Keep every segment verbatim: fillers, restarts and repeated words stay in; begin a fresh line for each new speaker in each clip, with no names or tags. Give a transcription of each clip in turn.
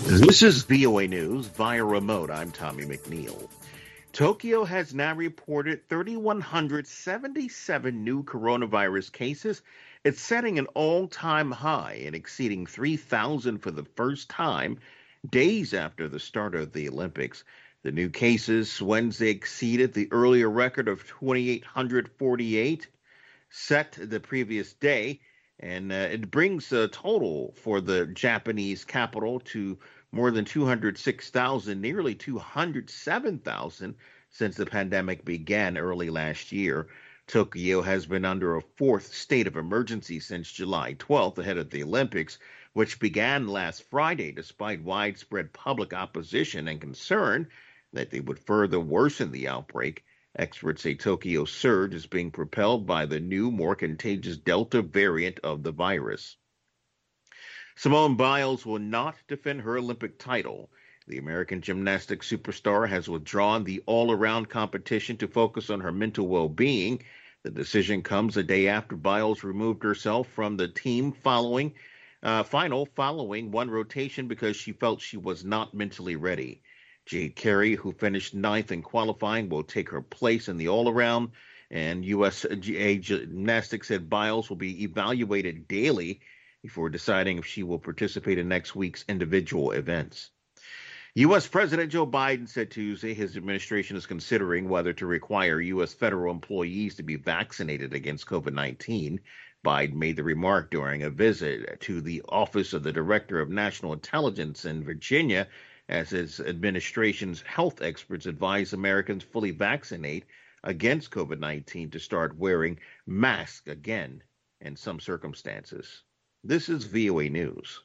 This is V O A News via remote. I'm Tommy McNeil. Tokyo has now reported three thousand one hundred seventy-seven new coronavirus cases. It's setting an all-time high and exceeding three thousand for the first time days after the start of the Olympics. The new cases Wednesday exceeded the earlier record of two thousand eight hundred forty-eight set the previous day, and uh, it brings a total for the Japanese capital to more than two hundred six thousand, nearly two hundred seven thousand since the pandemic began early last year. Tokyo has been under a fourth state of emergency since July twelfth, ahead of the Olympics, which began last Friday despite widespread public opposition and concern that they would further worsen the outbreak. Experts say Tokyo's surge is being propelled by the new, more contagious Delta variant of the virus. Simone Biles will not defend her Olympic title. The American gymnastics superstar has withdrawn the all-around competition to focus on her mental well-being. The decision comes a day after Biles removed herself from the team following uh, final following one rotation because she felt she was not mentally ready. Jade Carey, who finished ninth in qualifying, will take her place in the all-around, and U S Gymnastics said Biles will be evaluated daily before deciding if she will participate in next week's individual events. U S President Joe Biden said Tuesday his administration is considering whether to require U S federal employees to be vaccinated against COVID nineteen. Biden made the remark during a visit to the Office of the Director of National Intelligence in Virginia, as his administration's health experts advise Americans fully vaccinate against COVID nineteen to start wearing masks again in some circumstances. This is V O A News.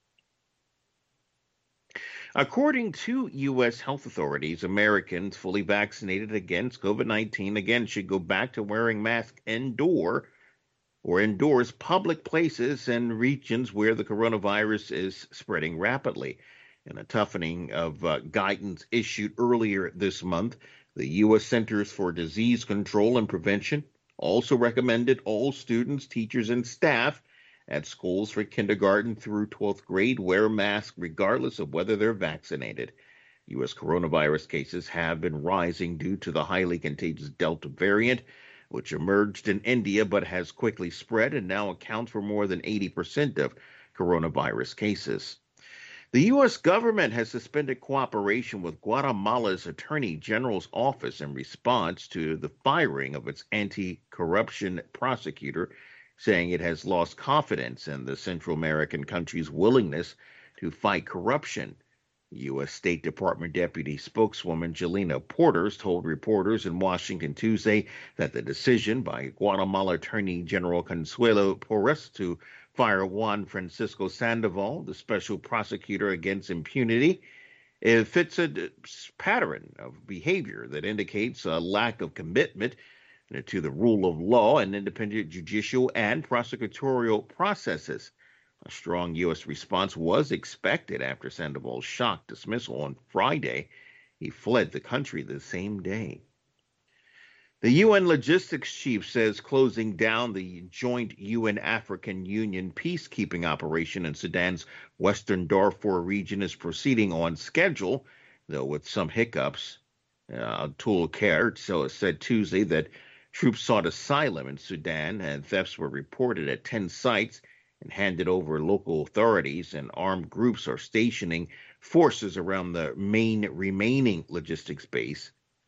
According to U S health authorities, Americans fully vaccinated against COVID nineteen again should go back to wearing masks indoor or indoors public places and regions where the coronavirus is spreading rapidly. In a toughening of uh, guidance issued earlier this month, the U S Centers for Disease Control and Prevention also recommended all students, teachers, and staff at schools for kindergarten through twelfth grade wear masks regardless of whether they're vaccinated. U S coronavirus cases have been rising due to the highly contagious Delta variant, which emerged in India but has quickly spread and now accounts for more than eighty percent of coronavirus cases. The U S government has suspended cooperation with Guatemala's Attorney General's office in response to the firing of its anti-corruption prosecutor, saying it has lost confidence in the Central American country's willingness to fight corruption. U S State Department Deputy Spokeswoman Jelena Porters told reporters in Washington Tuesday that the decision by Guatemala Attorney General Consuelo Porras to fire Juan Francisco Sandoval, the special prosecutor against impunity, it fits a pattern of behavior that indicates a lack of commitment to the rule of law and independent judicial and prosecutorial processes. A strong U S response was expected after Sandoval's shock dismissal on Friday. He fled the country the same day. The U N logistics chief says closing down the joint U N African Union peacekeeping operation in Sudan's western Darfur region is proceeding on schedule, though with some hiccups. Uh, Atul Kher so said Tuesday that troops sought asylum in Sudan and thefts were reported at ten sites and handed over local authorities, and armed groups are stationing forces around the main remaining logistics base.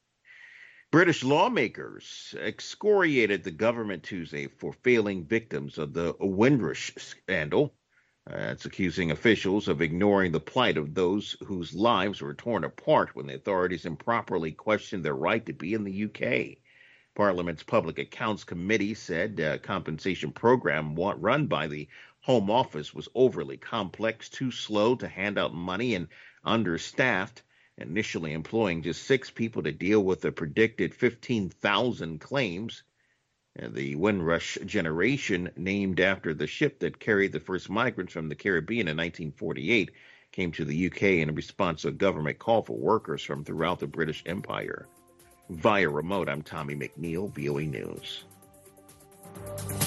British lawmakers excoriated the government Tuesday for failing victims of the Windrush scandal. Uh, it's accusing officials of ignoring the plight of those whose lives were torn apart when the authorities improperly questioned their right to be in the U K. Parliament's Public Accounts Committee said a compensation program run by the Home Office was overly complex, too slow to hand out money, and understaffed, initially employing just six people to deal with the predicted fifteen thousand claims. The Windrush generation, named after the ship that carried the first migrants from the Caribbean in nineteen forty-eight, came to the U K in response to a government call for workers from throughout the British Empire. Via remote, I'm Tommy McNeil, V O A News.